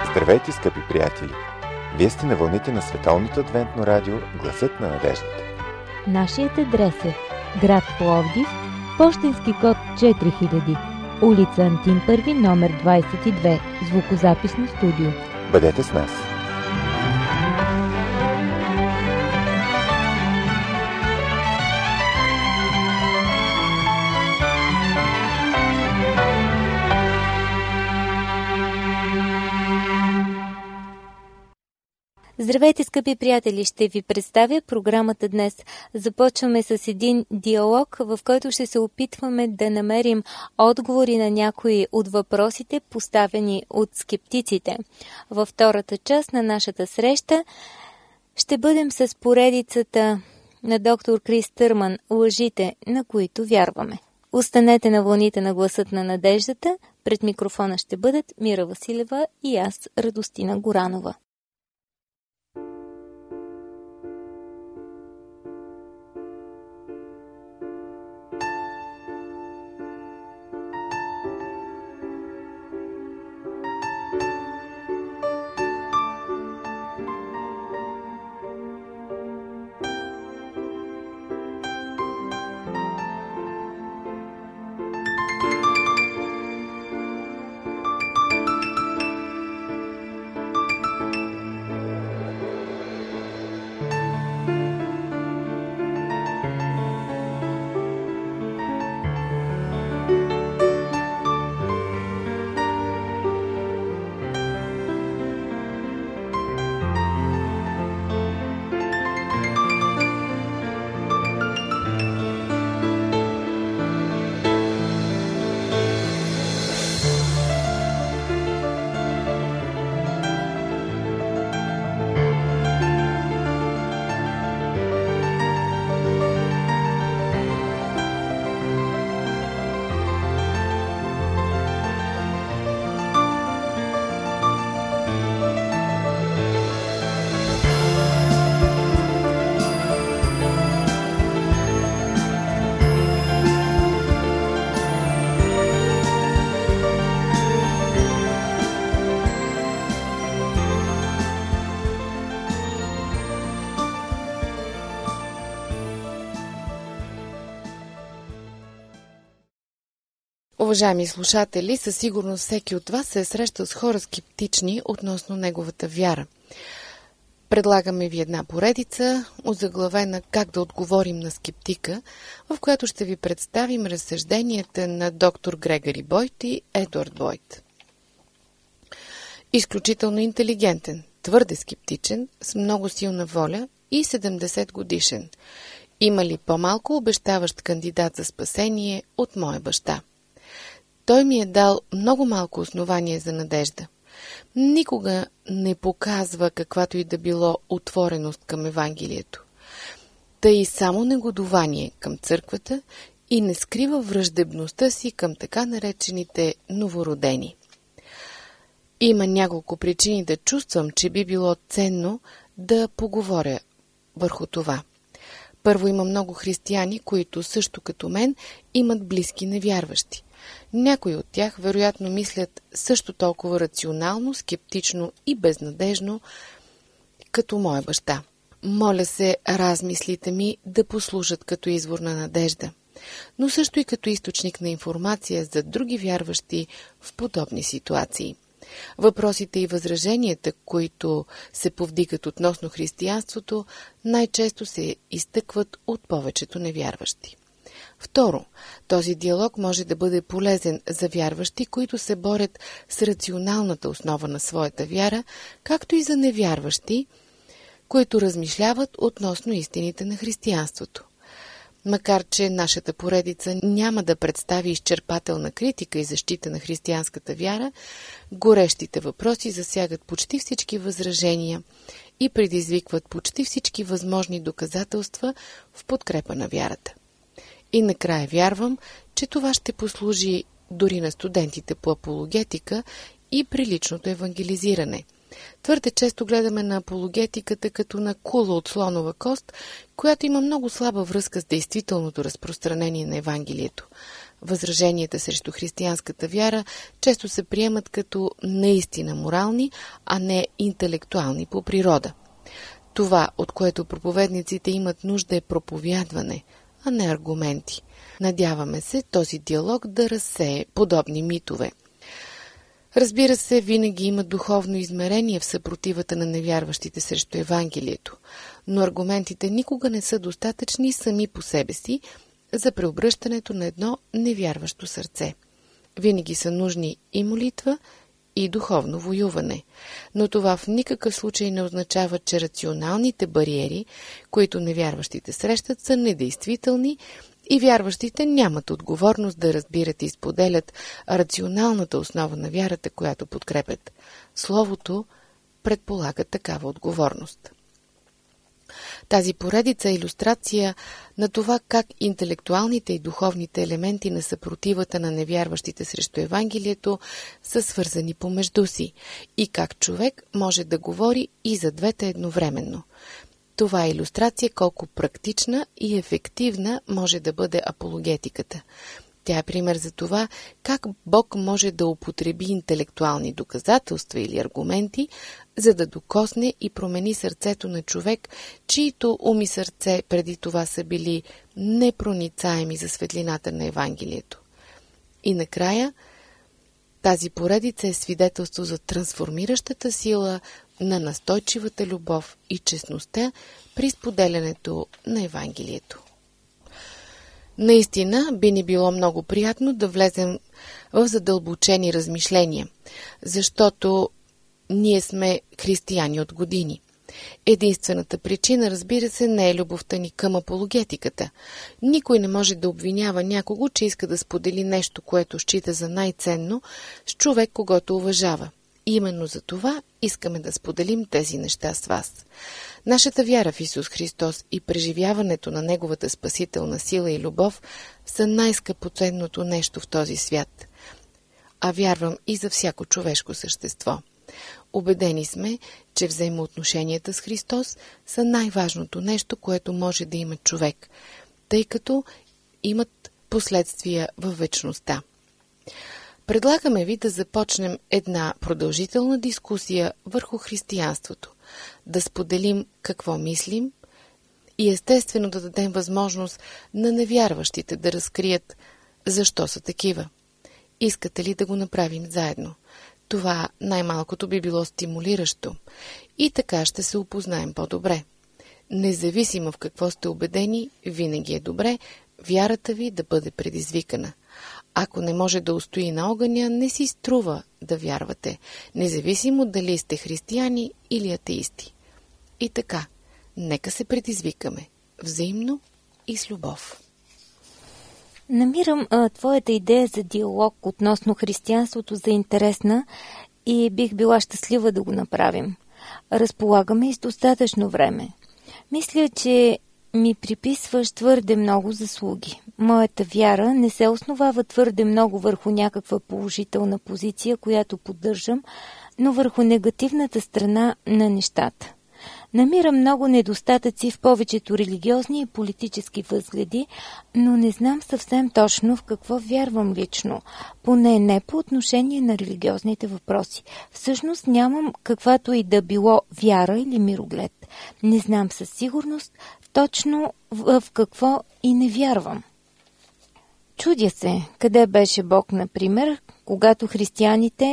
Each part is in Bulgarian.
Здравейте, скъпи приятели! Вие сте на вълните на Световното адвентно радио Гласът на надеждата. Нашият адрес е град Пловдив, пощенски код 4000, улица Антим Първи, номер 22, звукозаписно студио. Бъдете с нас! Здравейте, скъпи приятели! Ще ви представя програмата днес. Започваме с един диалог, в който ще се опитваме да намерим отговори на някои от въпросите, поставени от скептиците. Във втората част на нашата среща ще бъдем с поредицата на доктор Крис Търман «Лъжите, на които вярваме». Останете на вълните на Гласът на надеждата. Пред микрофона ще бъдат Мира Василева и аз, Радостина Горанова. Уважаеми слушатели, със сигурност всеки от вас се е срещал с хора скептични относно неговата вяра. Предлагаме ви една поредица, озаглавена «Как да отговорим на скептика», в която ще ви представим разсъжденията на доктор Грегори Бойт и Едуард Бойт. Изключително интелигентен, твърде скептичен, с много силна воля и 70 годишен. Има ли по-малко обещаващ кандидат за спасение от моя баща? Той ми е дал много малко основание за надежда. Никога не показва каквато и да било отвореност към Евангелието. Тъй само негодование към църквата и не скрива враждебността си към така наречените новородени. Има няколко причини да чувствам, че би било ценно да поговоря върху това. Първо, има много християни, които също като мен имат близки невярващи. Някои от тях вероятно мислят също толкова рационално, скептично и безнадежно, като моя баща. Моля се размислите ми да послужат като извор на надежда, но също и като източник на информация за други вярващи в подобни ситуации. Въпросите и възраженията, които се повдигат относно християнството, най-често се изтъкват от повечето невярващи. Второ, този диалог може да бъде полезен за вярващи, които се борят с рационалната основа на своята вяра, както и за невярващи, които размишляват относно истините на християнството. Макар че нашата поредица няма да представи изчерпателна критика и защита на християнската вяра, горещите въпроси засягат почти всички възражения и предизвикват почти всички възможни доказателства в подкрепа на вярата. И накрая вярвам, че това ще послужи дори на студентите по апологетика и при личното евангелизиране. Твърде често гледаме на апологетиката като на кула от слонова кост, която има много слаба връзка с действителното разпространение на Евангелието. Възраженията срещу християнската вяра често се приемат като наистина морални, а не интелектуални по природа. Това, от което проповедниците имат нужда, е проповядване, а не аргументи. Надяваме се този диалог да разсее подобни митове. Разбира се, винаги има духовно измерение в съпротивата на невярващите срещу Евангелието, но аргументите никога не са достатъчни сами по себе си за преобръщането на едно невярващо сърце. Винаги са нужни и молитва, и духовно воюване, но това в никакъв случай не означава, че рационалните бариери, които невярващите срещат, са недействителни и вярващите нямат отговорност да разбират и споделят рационалната основа на вярата, която подкрепят. Словото предполага такава отговорност. Тази поредица е илюстрация на това как интелектуалните и духовните елементи на съпротивата на невярващите срещу Евангелието са свързани помежду си и как човек може да говори и за двете едновременно. Това е илюстрация колко практична и ефективна може да бъде апологетиката. Тя е пример за това как Бог може да употреби интелектуални доказателства или аргументи, за да докосне и промени сърцето на човек, чието ум и сърце преди това са били непроницаеми за светлината на Евангелието. И накрая, тази поредица е свидетелство за трансформиращата сила на настойчивата любов и честността при споделянето на Евангелието. Наистина би ни било много приятно да влезем в задълбочени размишления, защото ние сме християни от години. Единствената причина, разбира се, не е любовта ни към апологетиката. Никой не може да обвинява някого, че иска да сподели нещо, което счита за най-ценно, с човек, когото уважава. Именно за това искаме да споделим тези неща с вас. Нашата вяра в Исус Христос и преживяването на Неговата спасителна сила и любов са най-скъпоценното нещо в този свят. А вярвам и за всяко човешко същество. Убедени сме, че взаимоотношенията с Христос са най-важното нещо, което може да има човек, тъй като имат последствия във вечността. Предлагаме ви да започнем една продължителна дискусия върху християнството, да споделим какво мислим и естествено да дадем възможност на невярващите да разкрият защо са такива. Искате ли да го направим заедно? Това най-малкото би било стимулиращо и така ще се опознаем по-добре. Независимо в какво сте убедени, винаги е добре вярата ви да бъде предизвикана. Ако не може да устои на огъня, не си струва да вярвате, независимо дали сте християни или атеисти. И така, нека се предизвикаме, взаимно и с любов. Намирам твоята идея за диалог относно християнството за интересна и бих била щастлива да го направим. Разполагаме и с достатъчно време. Мисля, че ми приписваш твърде много заслуги. Моята вяра не се основава твърде много върху някаква положителна позиция, която поддържам, но върху негативната страна на нещата. Намирам много недостатъци в повечето религиозни и политически възгледи, но не знам съвсем точно в какво вярвам лично, поне не по отношение на религиозните въпроси. Всъщност нямам каквато и да било вяра или мироглед. Не знам със сигурност точно в какво и не вярвам. Чудя се, къде беше Бог, например, когато християните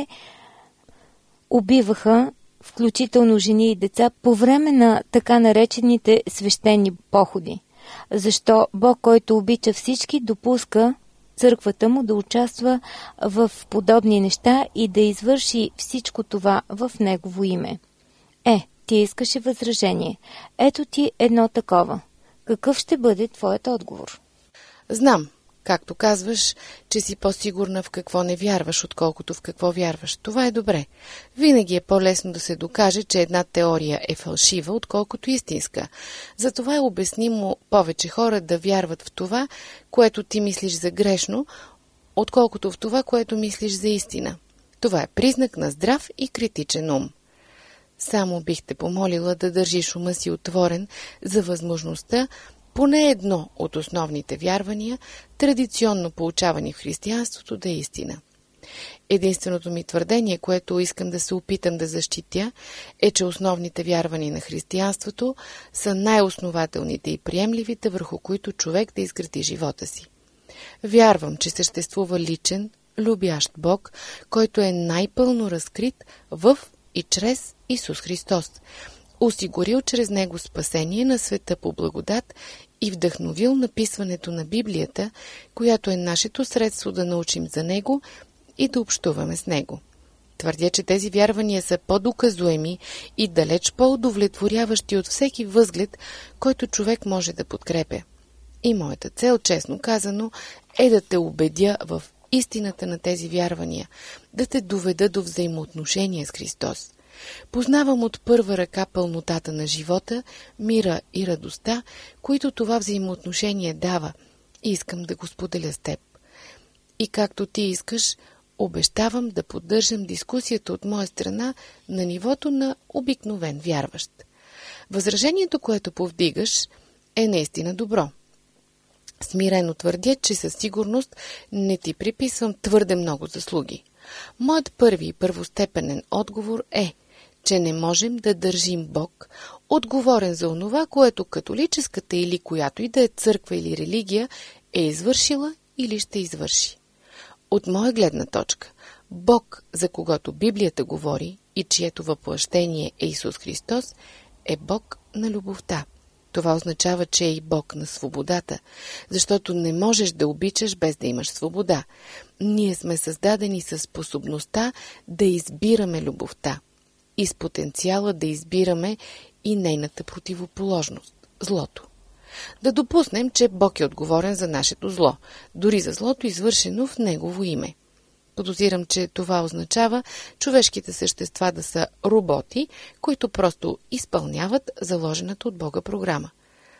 убиваха включително жени и деца, по време на така наречените свещени походи. Защо Бог, който обича всички, допуска църквата му да участва в подобни неща и да извърши всичко това в Негово име? Ти искаше възражение. Ето ти едно такова. Какъв ще бъде твоят отговор? Знам, както казваш, че си по-сигурна в какво не вярваш, отколкото в какво вярваш. Това е добре. Винаги е по-лесно да се докаже, че една теория е фалшива, отколкото истинска. Затова е обяснимо повече хора да вярват в това, което ти мислиш за грешно, отколкото в това, което мислиш за истина. Това е признак на здрав и критичен ум. Само бих те помолила да държиш ума си отворен за възможността поне едно от основните вярвания, традиционно получавани в християнството, да е истина. Единственото ми твърдение, което искам да се опитам да защитя, е, че основните вярвания на християнството са най-основателните и приемливите, върху които човек да изгради живота си. Вярвам, че съществува личен, любящ Бог, който е най-пълно разкрит в и чрез Исус Христос, осигурил чрез Него спасение на света по благодат и вдъхновил написването на Библията, която е нашето средство да научим за Него и да общуваме с Него. Твърдя, че тези вярвания са по-доказуеми и далеч по-удовлетворяващи от всеки възглед, който човек може да подкрепя. И моята цел, честно казано, е да те убедя в истината на тези вярвания, да те доведа до взаимоотношения с Христос. Познавам от първа ръка пълнотата на живота, мира и радостта, които това взаимоотношение дава, и искам да го споделя с теб. И както ти искаш, обещавам да поддържам дискусията от моя страна на нивото на обикновен вярващ. Възражението, което повдигаш, е наистина добро. Смирено твърдя, че със сигурност не ти приписвам твърде много заслуги. Моят първи и първостепенен отговор е, че не можем да държим Бог отговорен за онова, което католическата или която и да е църква или религия е извършила или ще извърши. От моя гледна точка, Бог, за когото Библията говори и чието въплъщение е Исус Христос, е Бог на любовта. Това означава, че е и Бог на свободата, защото не можеш да обичаш без да имаш свобода. Ние сме създадени със способността да избираме любовта и с потенциала да избираме и нейната противоположност – злото. Да допуснем, че Бог е отговорен за нашето зло, дори за злото, извършено в Негово име. Подозирам, че това означава човешките същества да са роботи, които просто изпълняват заложената от Бога програма.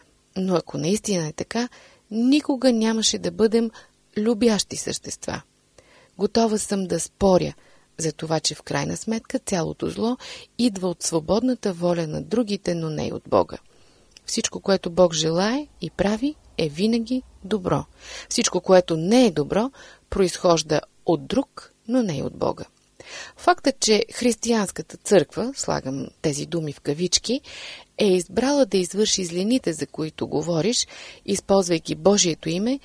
Но ако наистина е така, никога нямаше да бъдем любящи същества. Готова съм да споря за това, че в крайна сметка цялото зло идва от свободната воля на другите, но не и от Бога. Всичко, което Бог желае и прави, е винаги добро. Всичко, което не е добро, произхожда от друг, но не и от Бога. Фактът, че християнската църква, слагам тези думи в кавички, е избрала да извърши злените, за които говориш, използвайки Божието име,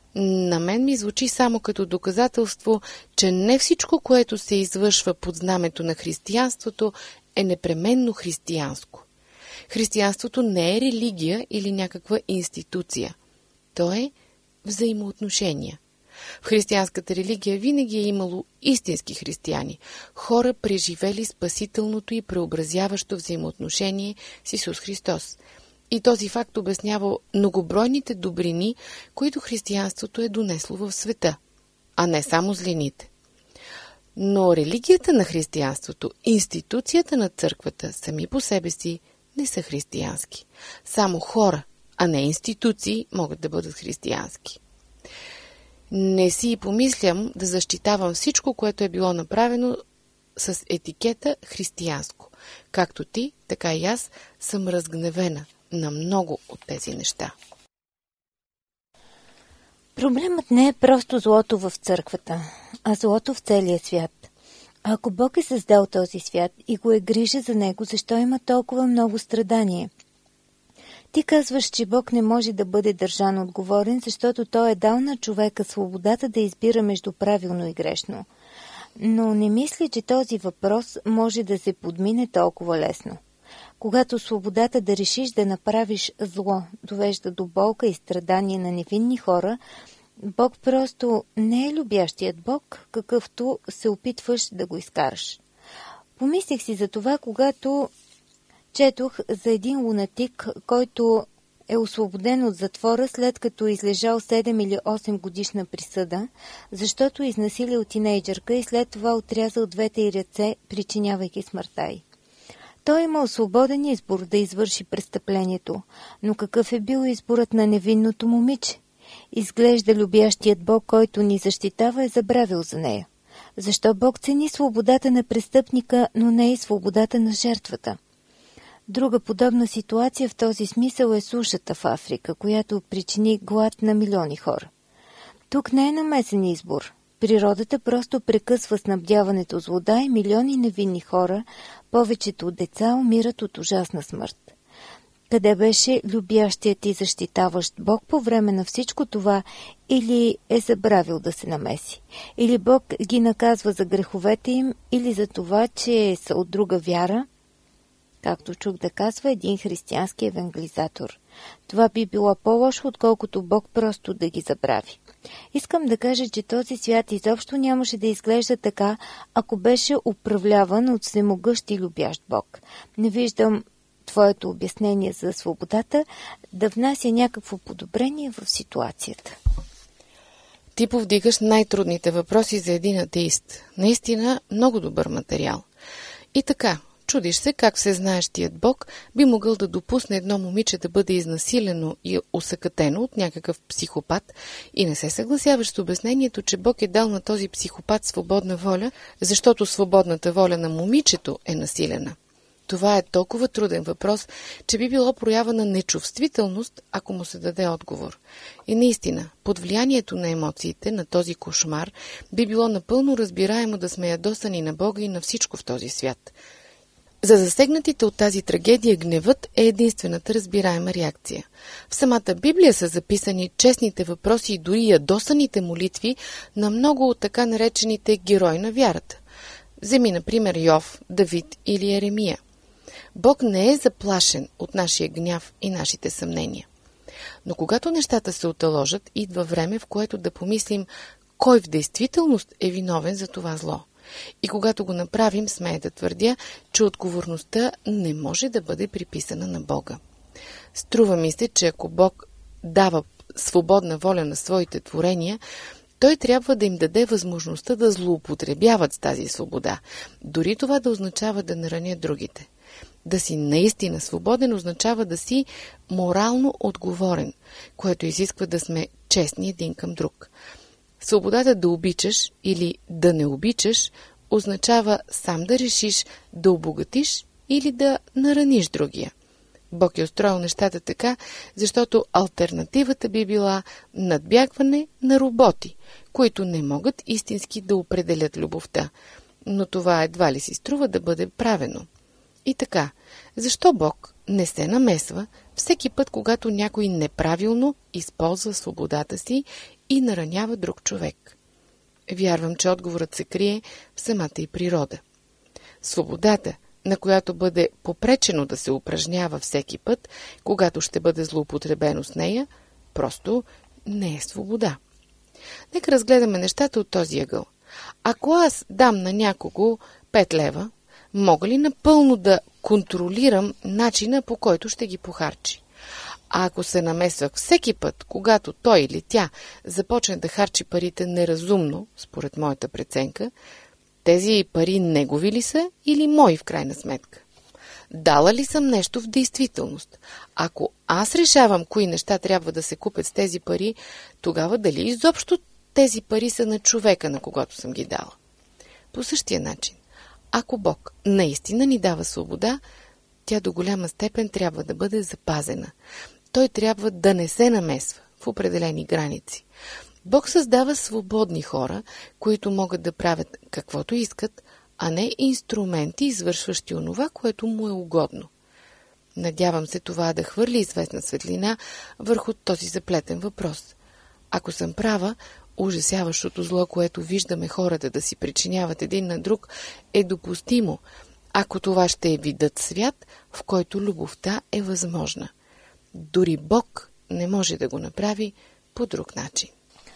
на мен ми звучи само като доказателство, че не всичко, което се извършва под знамето на християнството, е непременно християнско. Християнството не е религия или някаква институция. То е взаимоотношения. В християнската религия винаги е имало истински християни, хора, преживели спасителното и преобразяващо взаимоотношение с Исус Христос. И този факт обяснява многобройните добрини, които християнството е донесло в света, а не само злените. Но религията на християнството, институцията на църквата сами по себе си не са християнски. Само хора, а не институции могат да бъдат християнски. Не си и помислям да защитавам всичко, което е било направено с етикета християнско. Както ти, така и аз съм разгневена на много от тези неща. Проблемът не е просто злото в църквата, а злото в целия свят. Ако Бог е създал този свят и го е грижа за него, защо има толкова много страдание? Ти казваш, че Бог не може да бъде държан отговорен, защото Той е дал на човека свободата да избира между правилно и грешно. Но не мисля, че този въпрос може да се подмине толкова лесно. Когато свободата да решиш да направиш зло довежда до болка и страдание на невинни хора, Бог просто не е любящият Бог, какъвто се опитваш да го изкараш. Помислих си за това, когато четох за един лунатик, който е освободен от затвора, след като излежал 7 или 8 годишна присъда, защото изнасилил тинейджърка и след това отрязал двете й ръце, причинявайки смъртта й. Той имал свободен избор да извърши престъплението, но какъв е бил изборът на невинното момиче? Изглежда любящият Бог, който ни защитава, е забравил за нея. Защо Бог цени свободата на престъпника, но не и свободата на жертвата? Друга подобна ситуация в този смисъл е сушата в Африка, която причини глад на милиони хора. Тук не е намесен избор. Природата просто прекъсва снабдяването с вода и милиони невинни хора, повечето от деца, умират от ужасна смърт. Къде беше любящият и защитаващ Бог по време на всичко това, или е забравил да се намеси? Или Бог ги наказва за греховете им, или за това, че са от друга вяра? Както чух да казва един християнски евангелизатор. Това би било по-лошо, отколкото Бог просто да ги забрави. Искам да кажа, че този свят изобщо нямаше да изглежда така, ако беше управляван от всемогъщ и любящ Бог. Не виждам твоето обяснение за свободата да внася някакво подобрение в ситуацията. Ти повдигаш най-трудните въпроси за един атеист. Наистина много добър материал. И така, чудиш се как всезнаещият Бог би могъл да допусне едно момиче да бъде изнасилено и усъкатено от някакъв психопат и не се съгласяваш с обяснението, че Бог е дал на този психопат свободна воля, защото свободната воля на момичето е насилена. Това е толкова труден въпрос, че би било проява на нечувствителност, ако му се даде отговор. И наистина, под влиянието на емоциите, на този кошмар, би било напълно разбираемо да сме ядосани на Бога и на всичко в този свят. За засегнатите от тази трагедия гневът е единствената разбираема реакция. В самата Библия са записани честните въпроси и дори ядосаните молитви на много от така наречените герои на вярата. Вземи, например, Йов, Давид или Еремия. Бог не е заплашен от нашия гняв и нашите съмнения. Но когато нещата се оталожат, идва време, в което да помислим кой в действителност е виновен за това зло. И когато го направим, смея да твърдя, че отговорността не може да бъде приписана на Бога. Струва ми се, че ако Бог дава свободна воля на своите творения, Той трябва да им даде възможността да злоупотребяват с тази свобода, дори това да означава да наранят другите. Да си наистина свободен означава да си морално отговорен, което изисква да сме честни един към друг. Свободата да обичаш или да не обичаш означава сам да решиш да обогатиш или да нараниш другия. Бог е устроил нещата така, защото алтернативата би била надбягване на роботи, които не могат истински да определят любовта. Но това едва ли си струва да бъде правено. И така, защо Бог не се намесва всеки път, когато някой неправилно използва свободата си и наранява друг човек? Вярвам, че отговорът се крие в самата и природа. Свободата, на която бъде попречено да се упражнява всеки път, когато ще бъде злоупотребено с нея, просто не е свобода. Нека разгледаме нещата от този ъгъл. Ако аз дам на някого 5 лева, мога ли напълно да контролирам начина, по който ще ги похарчи? А ако се намесвах всеки път, когато той или тя започне да харчи парите неразумно, според моята преценка, тези пари негови ли са или мои в крайна сметка? Дала ли съм нещо в действителност? Ако аз решавам кои неща трябва да се купят с тези пари, тогава дали изобщо тези пари са на човека, на когото съм ги дала? По същия начин, ако Бог наистина ни дава свобода, тя до голяма степен трябва да бъде запазена. Той трябва да не се намесва в определени граници. Бог създава свободни хора, които могат да правят каквото искат, а не инструменти, извършващи онова, което му е угодно. Надявам се това да хвърли известна светлина върху този заплетен въпрос. Ако съм права, ужасяващото зло, което виждаме хората да си причиняват един на друг, е допустимо, ако това ще е видът свят, в който любовта е възможна. Дори Бог не може да го направи по друг начин.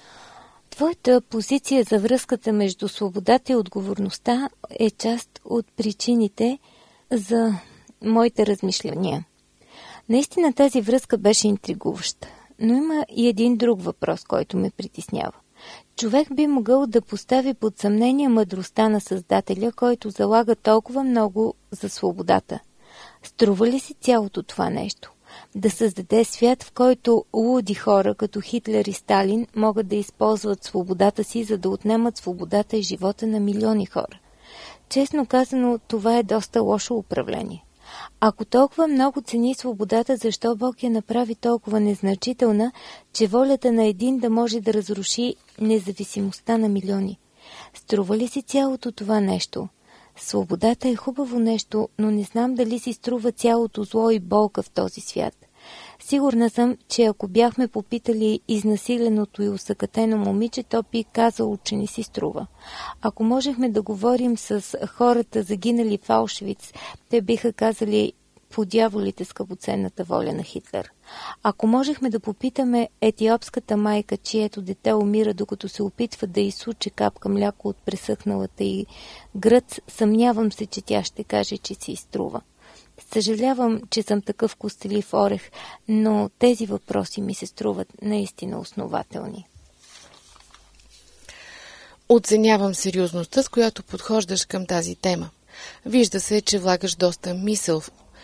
Твоята позиция за връзката между свободата и отговорността е част от причините за моите размишляния. Наистина тази връзка беше интригуваща, но има и един друг въпрос, който ме притеснява. Човек би могъл да постави под съмнение мъдростта на Създателя, който залага толкова много за свободата. Струва ли си цялото това нещо? Да създаде свят, в който луди хора като Хитлер и Сталин могат да използват свободата си, за да отнемат свободата и живота на милиони хора. Честно казано, това е доста лошо управление. Ако толкова много цени свободата, защо Бог я направи толкова незначителна, че волята на един да може да разруши независимостта на милиони? Струва ли си цялото това нещо? Свободата е хубаво нещо, но не знам дали си струва цялото зло и болка в този свят. Сигурна съм, че ако бяхме попитали изнасиленото и усъкатено момиче, то би казало, че не си струва. Ако можехме да говорим с хората загинали в Аушвиц, те биха казали: подяволите скъпоценната воля на Хитлер. Ако можехме да попитаме етиопската майка, чието дете умира, докато се опитва да изсуче капка мляко от пресъхналата й гръд, съмнявам се, че тя ще каже, че си изтрува. Съжалявам, че съм такъв костелив орех, но тези въпроси ми се струват наистина основателни. Оценявам сериозността, с която подхождаш към тази тема. Вижда се, че влагаш доста мисъл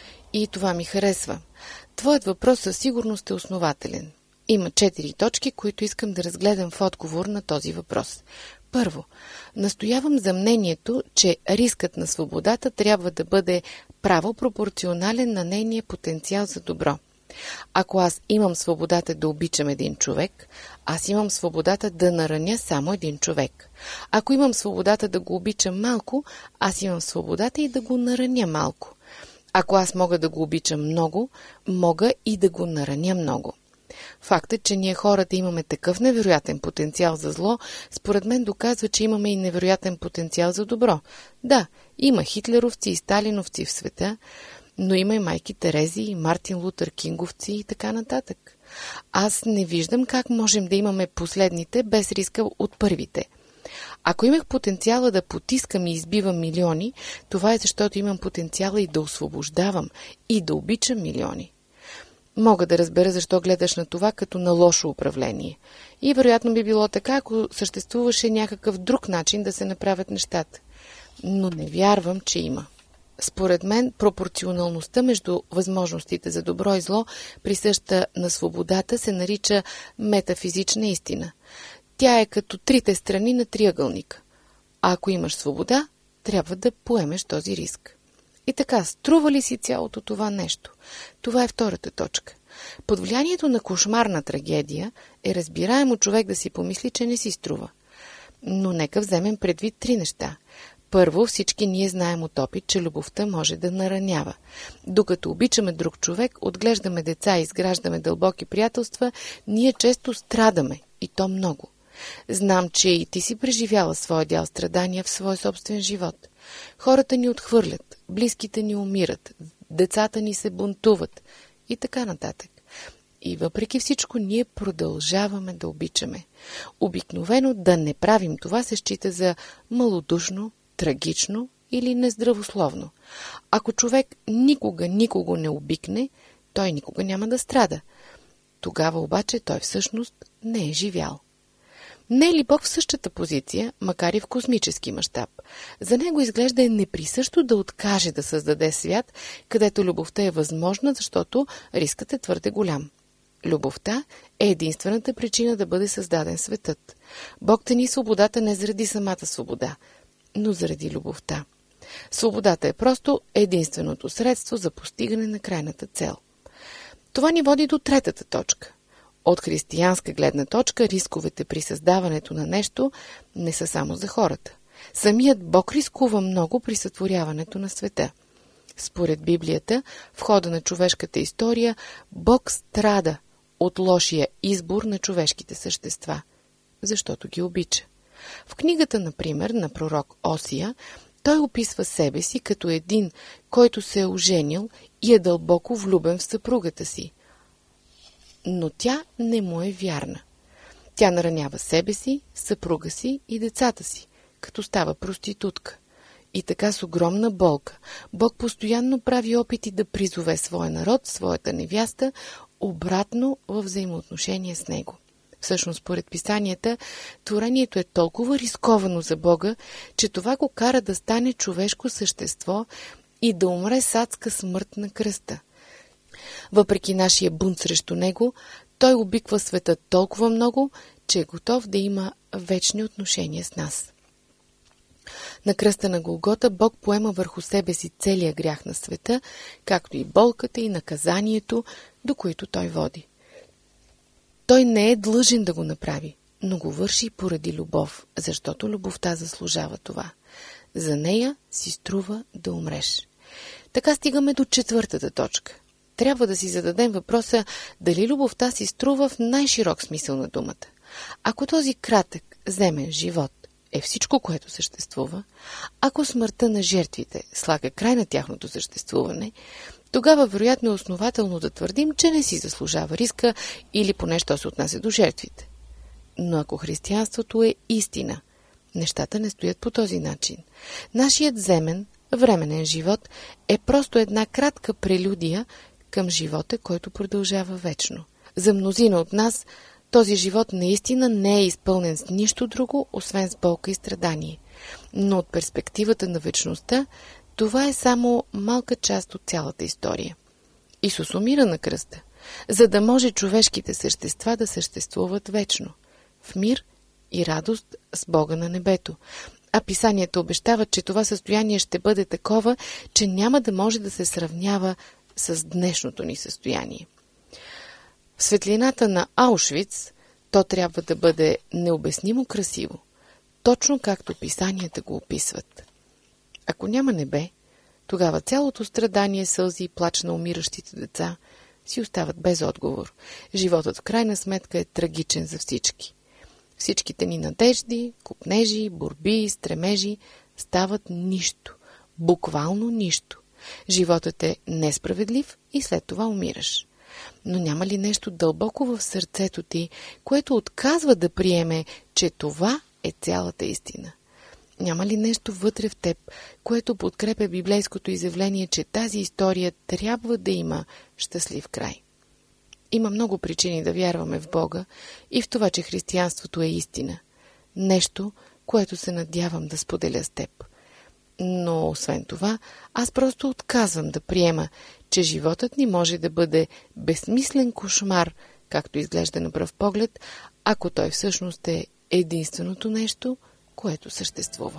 и това ми харесва. Твоят въпрос със сигурност е основателен. Има 4 точки, които искам да разгледам в отговор на този въпрос. Първо, настоявам за мнението, че рискът на свободата трябва да бъде право пропорционален на нейния потенциал за добро. Ако аз имам свободата да обичам един човек, аз имам свободата да нараня само един човек. Ако имам свободата да го обичам малко, аз имам свободата и да го нараня малко. Ако аз мога да го обичам много, мога и да го нараня много. Фактът, че ние хората имаме такъв невероятен потенциал за зло, според мен доказва, че имаме и невероятен потенциал за добро. Да, има хитлеровци и сталиновци в света, но има и майки Терези, и Мартин Лутър Кинговци и така нататък. Аз не виждам как можем да имаме последните без риска от първите. Ако имах потенциала да потискам и избивам милиони, това е защото имам потенциала и да освобождавам, и да обичам милиони. Мога да разбера защо гледаш на това като на лошо управление. И вероятно би било така, ако съществуваше някакъв друг начин да се направят нещата. Но не вярвам, че има. Според мен, пропорционалността между възможностите за добро и зло, присъща на свободата, се нарича метафизична истина. Тя е като трите страни на триъгълника. А ако имаш свобода, трябва да поемеш този риск. И така, струва ли си цялото това нещо? Това е втората точка. Под влиянието на кошмарна трагедия е разбираемо човек да си помисли, че не си струва. Но нека вземем предвид 3 неща. Първо, всички ние знаем от опит, че любовта може да наранява. Докато обичаме друг човек, отглеждаме деца и изграждаме дълбоки приятелства, ние често страдаме, и то много. Знам, че и ти си преживяла своя дял страдания в своя собствен живот. Хората ни отхвърлят, близките ни умират, децата ни се бунтуват и така нататък. И въпреки всичко ние продължаваме да обичаме. Обикновено да не правим това се счита за малодушно, трагично или нездравословно. Ако човек никого не обикне, той никога няма да страда. Тогава обаче той всъщност не е живял. Не е ли Бог в същата позиция, макар и в космически мащаб? За него изглежда е неприсъщо да откаже да създаде свят, където любовта е възможна, защото рискът е твърде голям. Любовта е единствената причина да бъде създаден светът. Бог тъни свободата не заради самата свобода, но заради любовта. Свободата е просто единственото средство за постигане на крайната цел. Това ни води до третата точка. От християнска гледна точка, рисковете при създаването на нещо не са само за хората. Самият Бог рискува много при сътворяването на света. Според Библията, в хода на човешката история, Бог страда от лошия избор на човешките същества, защото ги обича. В книгата, например, на пророк Осия, той описва себе си като един, който се е оженил и е дълбоко влюбен в съпругата си. Но тя не му е вярна. Тя наранява себе си, съпруга си и децата си, като става проститутка. И така с огромна болка Бог постоянно прави опити да призове своя народ, своята невяста, обратно във взаимоотношение с него. Всъщност, според писанията, творението е толкова рисковано за Бога, че това го кара да стане човешко същество и да умре с адска смърт на кръста. Въпреки нашия бунт срещу него, той обиква света толкова много, че е готов да има вечни отношения с нас. На кръста на Голгота Бог поема върху себе си целия грях на света, както и болката и наказанието, до които той води. Той не е длъжен да го направи, но го върши поради любов, защото любовта заслужава това. За нея си струва да умреш. Така стигаме до четвъртата точка. Трябва да си зададем въпроса дали любовта си струва в най-широк смисъл на думата. Ако този кратък, земен живот е всичко, което съществува, ако смъртта на жертвите слага край на тяхното съществуване, тогава вероятно е основателно да твърдим, че не си заслужава риска или поне що се отнася до жертвите. Но ако християнството е истина, нещата не стоят по този начин. Нашият земен, временен живот е просто една кратка прелюдия към живота, който продължава вечно. За мнозина от нас този живот наистина не е изпълнен с нищо друго, освен с болка и страдание. Но от перспективата на вечността, това е само малка част от цялата история. Исус умира на кръста, за да може човешките същества да съществуват вечно, в мир и радост с Бога на небето. А писанията обещават, че това състояние ще бъде такова, че няма да може да се сравнява с днешното ни състояние. В светлината на Аушвиц то трябва да бъде необяснимо красиво, точно както писанията го описват. Ако няма небе, тогава цялото страдание, сълзи и плач на умиращите деца си остават без отговор. Животът в крайна сметка е трагичен за всички. Всичките ни надежди, копнежи, борби, стремежи стават нищо, буквално нищо. Животът е несправедлив и след това умираш. Но няма ли нещо дълбоко в сърцето ти, което отказва да приеме, че това е цялата истина? Няма ли нещо вътре в теб, което подкрепя библейското изявление, че тази история трябва да има щастлив край? Има много причини да вярваме в Бога и в това, че християнството е истина. Нещо, което се надявам да споделя с теб. Но освен това, аз просто отказвам да приема, че животът ни може да бъде безсмислен кошмар, както изглежда на пръв поглед, ако той всъщност е единственото нещо, което съществува.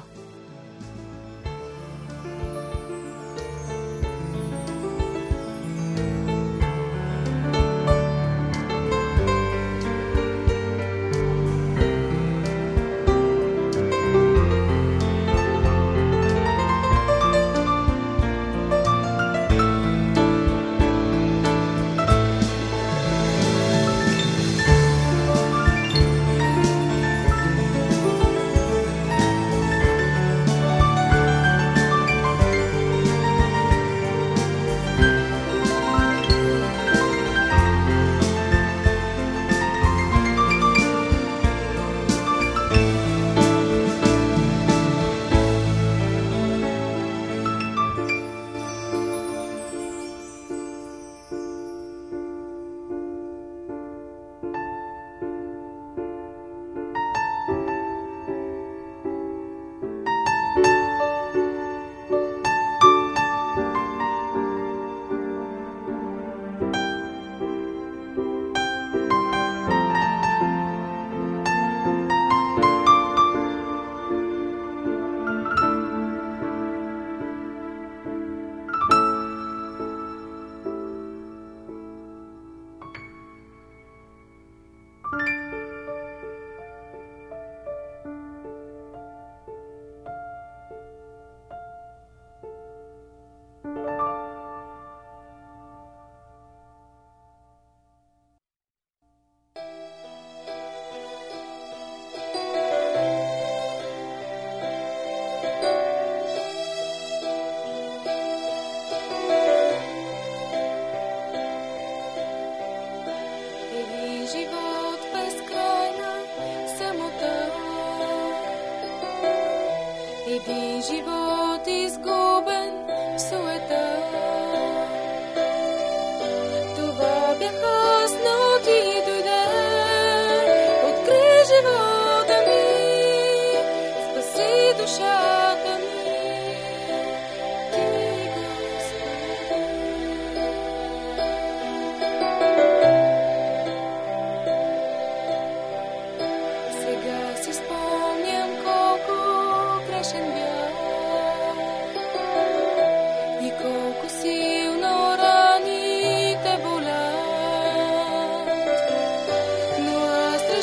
Един живот изгубен в суета. Това бях аз, но ти дойде, откри живота ми, спаси душата ми. Ти, Господи. Сега си спомням колко грешен бях.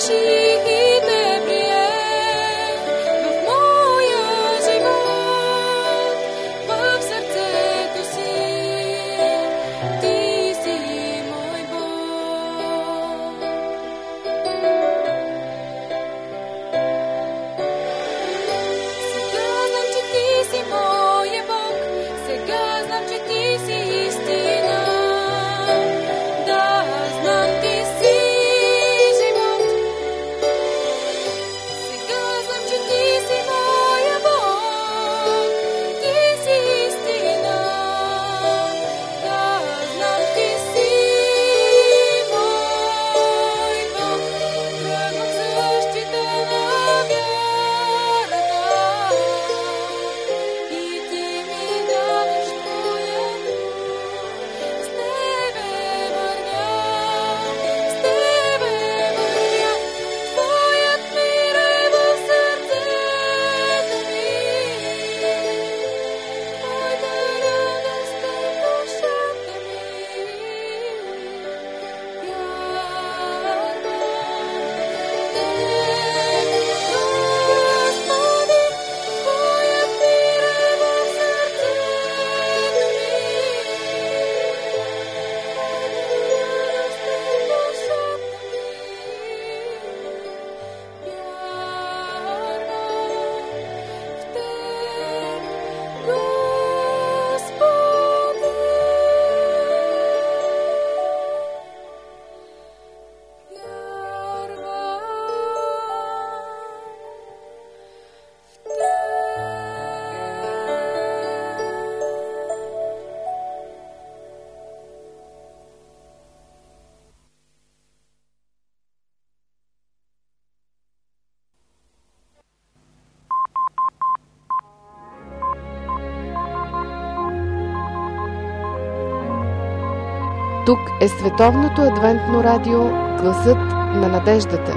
Тук е Световното адвентно радио, гласът на надеждата.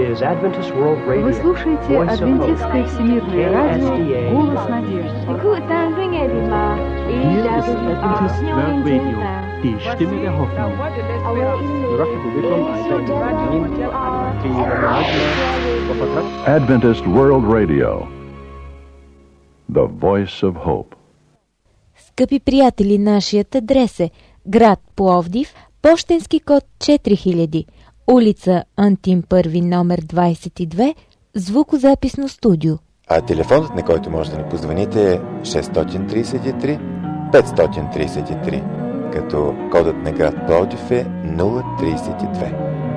Вы слушаете Адвентистское всемирное радио, голос надежды. Die Stimme der Hoffnung. Adventist World Radio, the voice of hope. Скъпи приятели, нашият адрес е град Пловдив, пощенски код 4000, улица Антим Първи, номер 22, звукозаписно студио. А телефонът, на който може да ни позвоните, е 633 533, като кодът на град Пловдив е 032.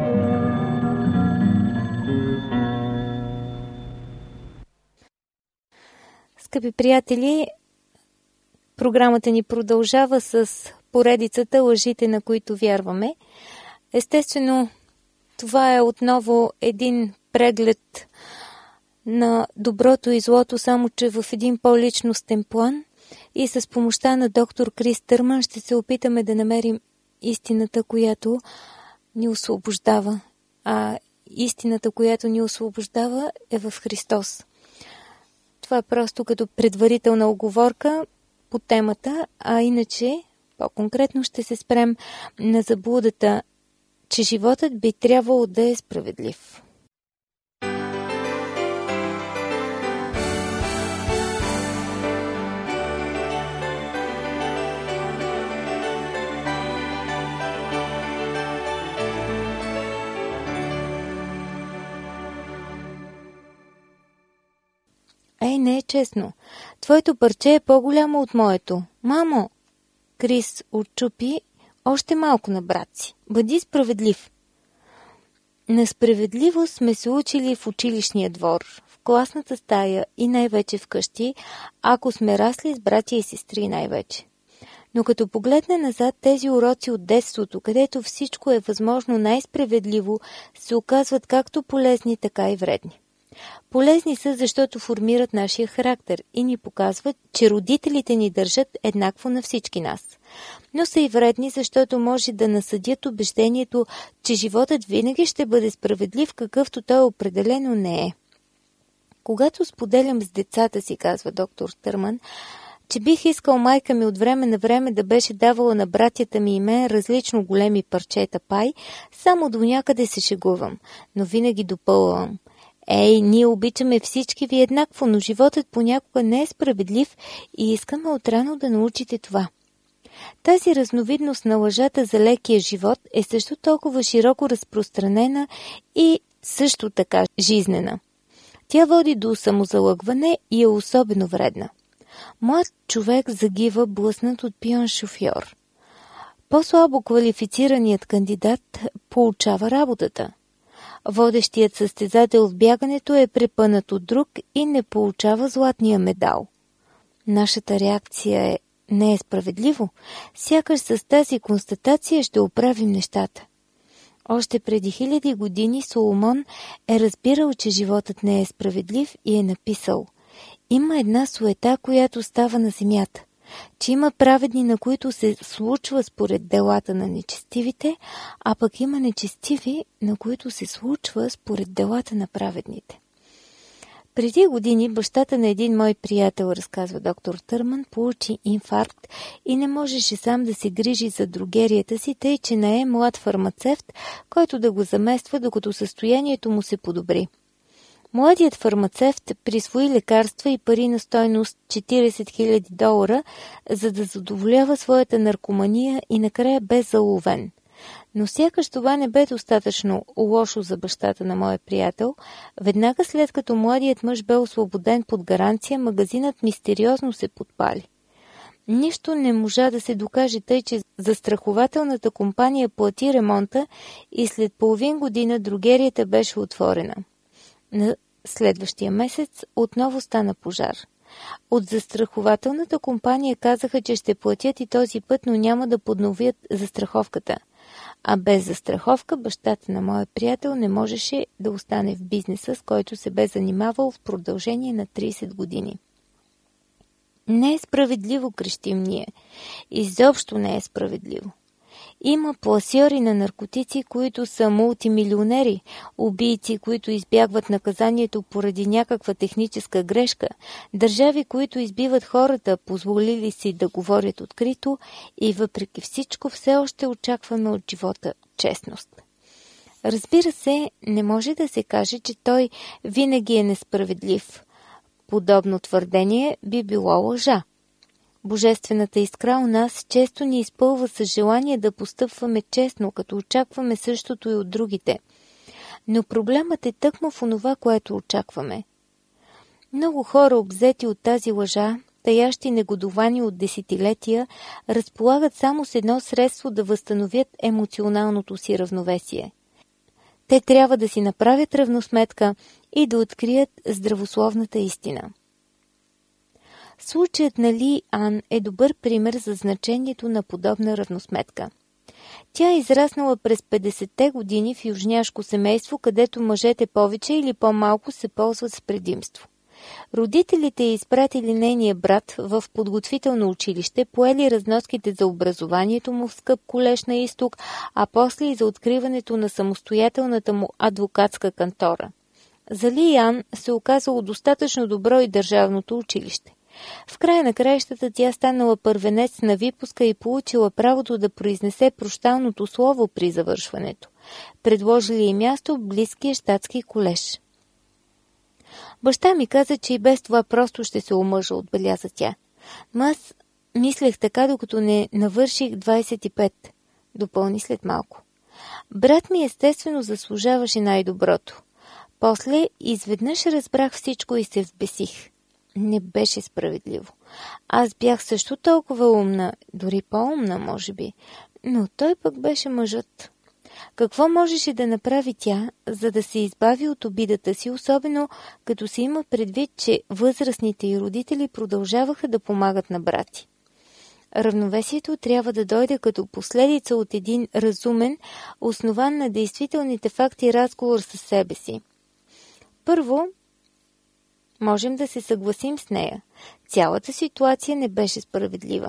Скъпи приятели, програмата ни продължава с поредицата лъжите, на които вярваме. Естествено, това е отново един преглед на доброто и злото, само че в един по-личностен план, и с помощта на доктор Крис Търман ще се опитаме да намерим истината, която ни освобождава. А истината, която ни освобождава, е в Христос. Това е просто като предварителна оговорка по темата, а иначе по-конкретно ще се спрем на заблудата, че животът би трябвало да е справедлив. Ей, не е честно. Твоето парче е по-голямо от моето. Мамо! Крис отчупи още малко на брат си. Бъди справедлив. На справедливост сме се учили в училищния двор, в класната стая и най-вече вкъщи, ако сме расли с братя и сестри най-вече. Но като погледне назад, тези уроци от детството, където всичко е възможно най-справедливо, се оказват както полезни, така и вредни. Полезни са, защото формират нашия характер и ни показват, че родителите ни държат еднакво на всички нас. Но са и вредни, защото може да насъдят убеждението, че животът винаги ще бъде справедлив, какъвто той определено не е. Когато споделям с децата си, казва доктор Търман, че бих искал майка ми от време на време да беше давала на братята ми и мен различно големи парчета пай, само до някъде се шегувам, но винаги допълвам. Ей, ние обичаме всички ви еднакво, но животът понякога не е справедлив и искаме отрано да научите това. Тази разновидност на лъжата за лекия живот е също толкова широко разпространена и също така жизнена. Тя води до самозалъгване и е особено вредна. Млад човек загива блъснат от пиян шофьор. По-слабо квалифицираният кандидат получава работата. Водещият състезател в бягането е препънат от друг и не получава златния медал. Нашата реакция е: не е справедливо, сякаш с тази констатация ще оправим нещата. Още преди 1000 години Соломон е разбирал, че животът не е справедлив и е написал: има една суета, която става на земята, че има праведни, на които се случва според делата на нечестивите, а пък има нечестиви, на които се случва според делата на праведните. Преди години бащата на един мой приятел, разказва доктор Търман, получи инфаркт и не можеше сам да се грижи за другерията си, тъй че нае млад фармацевт, който да го замества, докато състоянието му се подобри. Младият фармацевт присвои лекарства и пари на стойност $40 000, за да задоволява своята наркомания и накрая бе заловен. Но сякаш това не бе достатъчно лошо за бащата на моя приятел. Веднага след като младият мъж бе освободен под гаранция, магазинът мистериозно се подпали. Нищо не можа да се докаже, тъй че застрахователната компания плати ремонта и след половин година дрогерията беше отворена. На следващия месец отново стана пожар. От застрахователната компания казаха, че ще платят и този път, но няма да подновят застраховката. А без застраховка бащата на моя приятел не можеше да остане в бизнеса, с който се бе занимавал в продължение на 30 години. Не е справедливо, крещим ние. Изобщо не е справедливо. Има пласьори на наркотици, които са мултимилионери, убийци, които избягват наказанието поради някаква техническа грешка, държави, които избиват хората, позволили си да говорят открито, и въпреки всичко все още очакваме от живота честност. Разбира се, не може да се каже, че той винаги е несправедлив. Подобно твърдение би било лъжа. Божествената искра у нас често ни изпълва с желание да постъпваме честно, като очакваме същото и от другите. Но проблемът е тъкмо в онова, което очакваме. Много хора, обзети от тази лъжа, таящи негодувани от десетилетия, разполагат само с едно средство да възстановят емоционалното си равновесие. Те трябва да си направят равносметка и да открият здравословната истина. Случаят на Ли Ан е добър пример за значението на подобна равносметка. Тя е израснала през 50-те години в южняшко семейство, където мъжете повече или по-малко се ползват с предимство. Родителите й изпратили нейния брат в подготвително училище, поели разноските за образованието му в скъп колеж на изток, а после и за откриването на самостоятелната му адвокатска кантора. За Ли Ан се оказало достатъчно добро и държавното училище. В края на краищата тя станала първенец на випуска и получила правото да произнесе прощалното слово при завършването. Предложили й място в близкия щатски колеж. Баща ми каза, че и без това просто ще се омъжа, отбеляза тя. Но аз мислех така, докато не навърших 25, допълни след малко. Брат ми естествено заслужаваше най-доброто. После изведнъж разбрах всичко и се взбесих. Не беше справедливо. Аз бях също толкова умна, дори по-умна, може би, но той пък беше мъжът. Какво можеше да направи тя, за да се избави от обидата си, особено като се има предвид, че възрастните й родители продължаваха да помагат на брати? Равновесието трябва да дойде като последица от един разумен, основан на действителните факти разговор със себе си. Първо, можем да се съгласим с нея. Цялата ситуация не беше справедлива.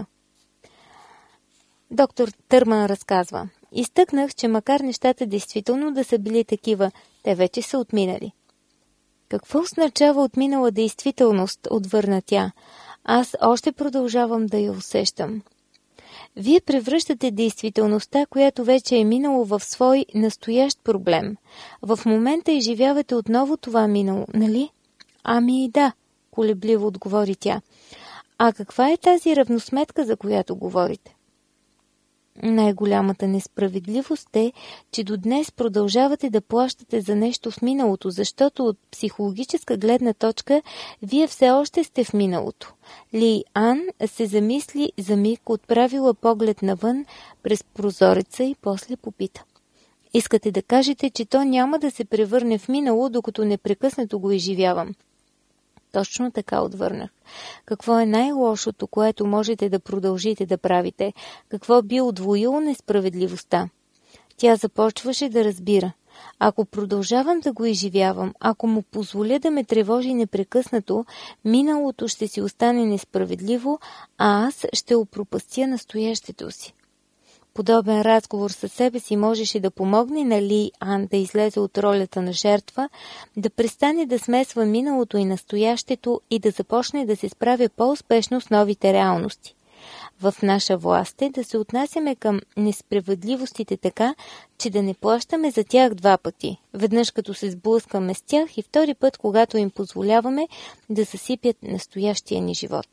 Доктор Търман разказва: изтъкнах, че макар нещата действително да са били такива, те вече са отминали. Какво означава отминала действителност, отвърна тя. Аз още продължавам да я усещам. Вие превръщате действителността, която вече е минало, в свой настоящ проблем. В момента изживявате отново това минало, нали? Ами и да, колебливо отговори тя. А каква е тази равносметка, за която говорите? Най-голямата несправедливост е, че до днес продължавате да плащате за нещо в миналото, защото от психологическа гледна точка вие все още сте в миналото. Ли Ан се замисли за миг, отправила поглед навън през прозореца и после попита. Искате да кажете, че то няма да се превърне в минало, докато непрекъснато го изживявам? Точно така отвърнах. Какво е най-лошото, което можете да продължите да правите? Какво би удвоило несправедливостта? Тя започваше да разбира. Ако продължавам да го изживявам, ако му позволя да ме тревожи непрекъснато, миналото ще си остане несправедливо, а аз ще опропастя настоящето си. Подобен разговор със себе си можеше да помогне на Ли Ан да излезе от ролята на жертва, да престане да смесва миналото и настоящето и да започне да се справя по-успешно с новите реалности. В наша власт е да се отнасяме към несправедливостите така, че да не плащаме за тях два пъти. Веднъж като се сблъскаме с тях и втори път, когато им позволяваме да съсипят настоящия ни живот.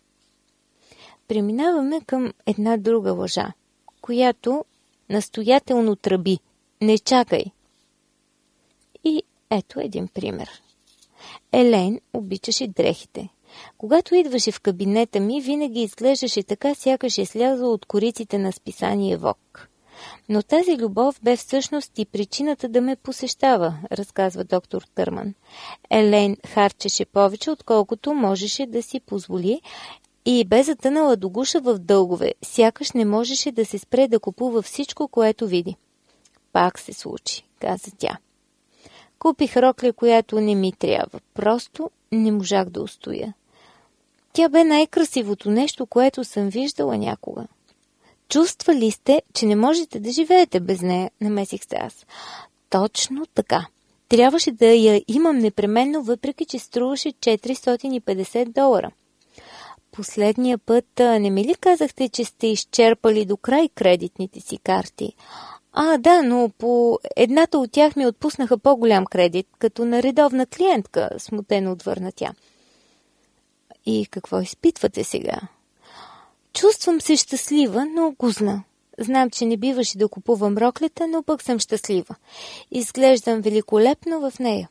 Преминаваме към една друга лъжа, която настоятелно тръби. Не чакай! И ето един пример. Елейн обичаше дрехите. Когато идваше в кабинета ми, винаги изглеждаше така, сякаш е слязла от кориците на списание Вог. Но тази любов бе всъщност и причината да ме посещава, разказва доктор Търман. Елейн харчеше повече, отколкото можеше да си позволи, и бе затънала до гуша в дългове, сякаш не можеше да се спре да купува всичко, което види. Пак се случи, каза тя. Купих рокля, която не ми трябва. Просто не можах да устоя. Тя бе най-красивото нещо, което съм виждала някога. Чувствали сте, че не можете да живеете без нея, намесих се аз. Точно така. Трябваше да я имам непременно, въпреки че струваше $450. Последния път не ми ли казахте, че сте изчерпали до край кредитните си карти? Да, но по едната от тях ми отпуснаха по-голям кредит, като на редовна клиентка, смутено отвърна тя. И какво изпитвате сега? Чувствам се щастлива, но гузна. Знам, че не биваше да купувам роклята, но пък съм щастлива. Изглеждам великолепно в нея.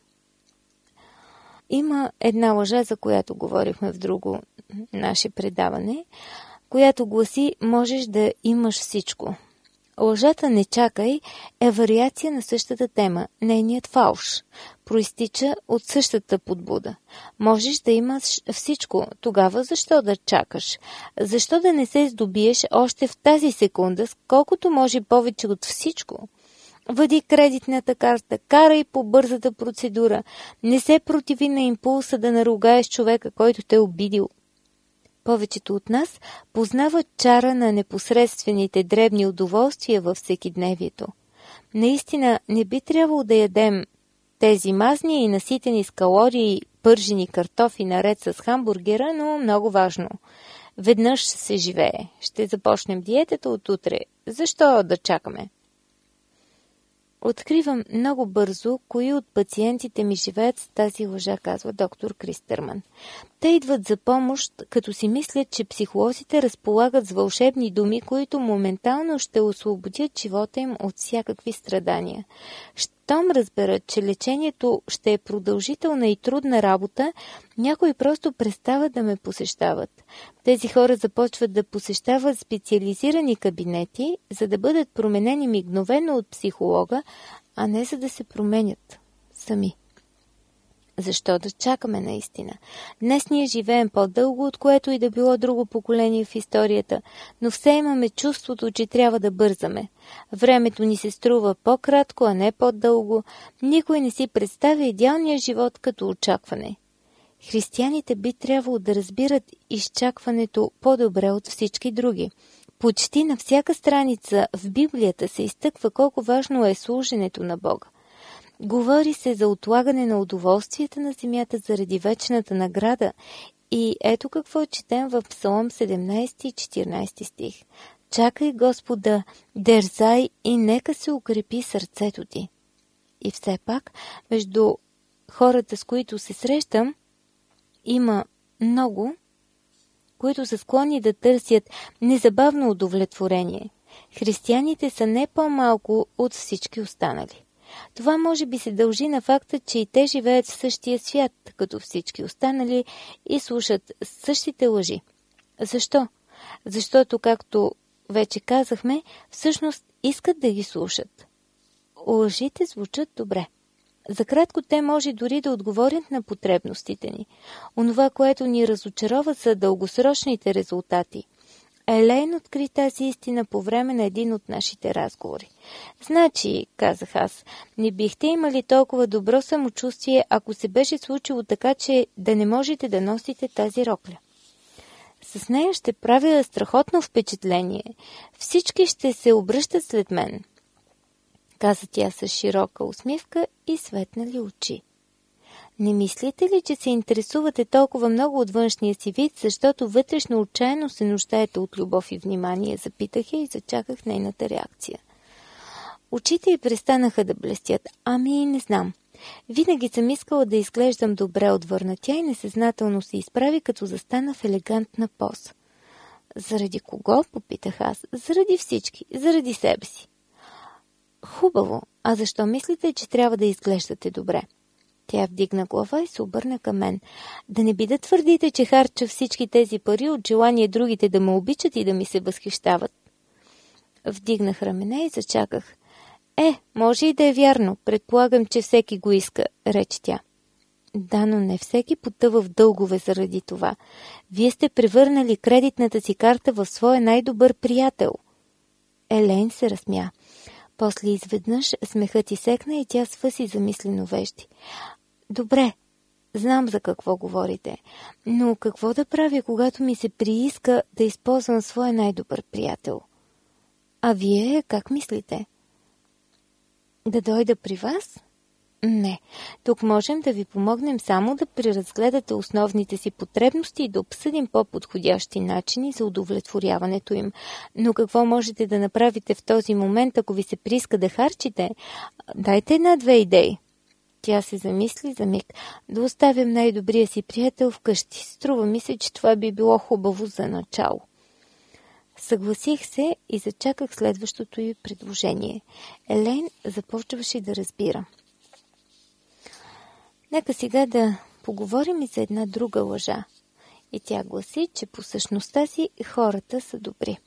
Има една лъжа, за която говорихме в друго наше предаване, която гласи: можеш да имаш всичко. Лъжата "не чакай" е вариация на същата тема. Нейният фалш проистича от същата подбуда. Можеш да имаш всичко, тогава защо да чакаш? Защо да не се здобиеш още в тази секунда с колкото може повече от всичко? Въди кредитната карта, карай по бързата процедура, не се противи на импулса да наругаеш човека, който те е обидил. Повечето от нас познават чара на непосредствените дребни удоволствия във всекидневието. Наистина не би трябвало да ядем тези мазни и наситени с калории пържени картофи наред с хамбургера, но много важно. Веднъж се живее. Ще започнем диетата от утре. Защо да чакаме? Откривам много бързо, кои от пациентите ми живеят с тази лъжа, казва доктор Кристърман. Те идват за помощ, като си мислят, че психолозите разполагат с вълшебни думи, които моментално ще освободят живота им от всякакви страдания. Щом разберат, че лечението ще е продължителна и трудна работа, някои просто престават да ме посещават. Тези хора започват да посещават специализирани кабинети, за да бъдат променени мигновено от психолога, а не за да се променят сами. Защо да чакаме наистина? Днес ние живеем по-дълго, от което и да било друго поколение в историята, но все имаме чувството, че трябва да бързаме. Времето ни се струва по-кратко, а не по-дълго. Никой не си представя идеалния живот като очакване. Християните би трябвало да разбират изчакването по-добре от всички други. Почти на всяка страница в Библията се изтъква колко важно е служенето на Бога. Говори се за отлагане на удоволствията на земята заради вечната награда И ето какво четем в Псалом 17 и 14 стих. Чакай Господа, дързай и нека се укрепи сърцето ти. И все пак, между хората, с които се срещам, има много, които са склонни да търсят незабавно удовлетворение. Християните са не по-малко от всички останали. Това може би се дължи на факта, че и те живеят в същия свят, като всички останали, и слушат същите лъжи. Защо? Защото, както вече казахме, всъщност искат да ги слушат. Лъжите звучат добре. За кратко те може дори да отговорят на потребностите ни. Онова, което ни разочарова, са дългосрочните резултати. Елейн откри тази истина по време на един от нашите разговори. Значи, казах аз, не бихте имали толкова добро самочувствие, ако се беше случило така, че да не можете да носите тази рокля. С нея ще правя страхотно впечатление. Всички ще се обръщат след мен, каза тя с широка усмивка и светнали очи. Не мислите ли, че се интересувате толкова много от външния си вид, защото вътрешно отчаяно се нуждаете от любов и внимание? Запитах я и зачаках нейната реакция. Очите й престанаха да блестят. Ами, не знам. Винаги съм искала да изглеждам добре, отвърна тя и несъзнателно се изправи, като застана в елегантна поза. Заради кого? Попитах аз. Заради всички. Заради себе си. Хубаво. А защо мислите, че трябва да изглеждате добре? Тя вдигна глава и се обърна към мен. Да не би да твърдите, че харча всички тези пари от желание другите да ме обичат и да ми се възхищават. Вдигнах рамене и зачаках. Може и да е вярно. Предполагам, че всеки го иска, рече тя. Да, но не всеки потъва в дългове заради това. Вие сте превърнали кредитната си карта в своя най-добър приятел. Елейн се разсмя. После изведнъж смехът изсекна и тя свъси замислено вежди. Добре, знам за какво говорите, но какво да правя, когато ми се прииска да използвам своя най-добър приятел? А вие как мислите? Да дойда при вас? Не, тук можем да ви помогнем само да преразгледате основните си потребности и да обсъдим по-подходящи начини за удовлетворяването им. Но какво можете да направите в този момент, ако ви се прииска да харчите? Дайте една-две идеи. Тя се замисли за миг. Да оставям най-добрия си приятел вкъщи. Струва ми се, че това би било хубаво за начало. Съгласих се и зачаках следващото й предложение. Елейн започваше да разбира. Нека сега да поговорим и за една друга лъжа. И тя гласи, че по същността си хората са добри.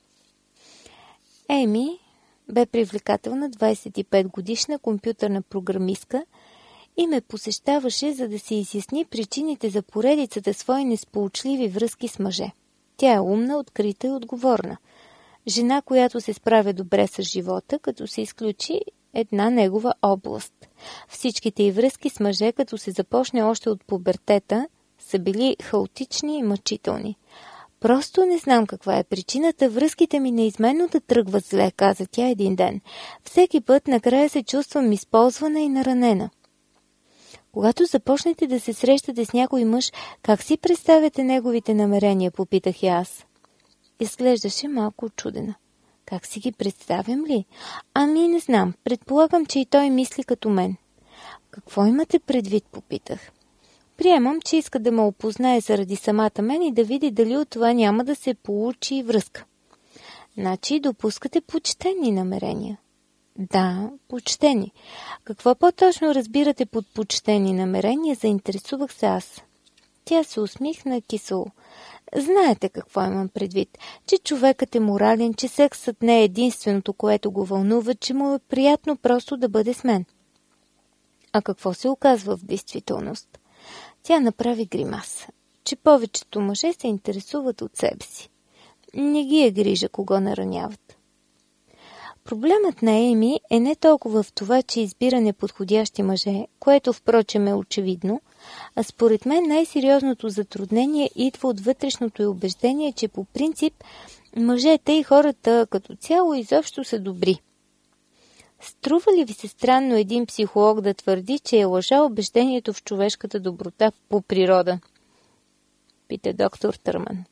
Еми бе привлекателна 25-годишна компютърна програмистка и ме посещаваше, за да се изясни причините за поредицата свои несполучливи връзки с мъже. Тя е умна, открита и отговорна. Жена, която се справя добре с живота, като се изключи една негова област. Всичките й връзки с мъже, като се започне още от пубертета, са били хаотични и мъчителни. Просто не знам каква е причината, връзките ми неизменно да тръгват зле, каза тя един ден. Всеки път накрая се чувствам използвана и наранена. Когато започнете да се срещате с някой мъж, как си представяте неговите намерения, попитах я аз. Изглеждаше малко очудена. Как си ги представям ли? Ами не знам, предполагам, че и той мисли като мен. Какво имате предвид, попитах. Приемам, че иска да ме опознае заради самата мен и да види дали от това няма да се получи връзка. Значи допускате почтени намерения. Да, почтени. Какво по-точно разбирате под почтени намерения, заинтересувах се аз. Тя се усмихна кисело. Знаете какво имам предвид, че човекът е морален, че сексът не е единственото, което го вълнува, че му е приятно просто да бъде с мен. А какво се оказва в действителност? Тя направи гримаса, че повечето мъже се интересуват от себе си. Не ги е грижа кого нараняват. Проблемът на Еми е не толкова в това, че избира неподходящи мъже, което впрочем е очевидно, а според мен най-сериозното затруднение идва от вътрешното й убеждение, че по принцип мъжете и хората като цяло изобщо са добри. Струва ли ви се странно един психолог да твърди, че е лъжа убеждението в човешката доброта по природа? пита доктор Търман.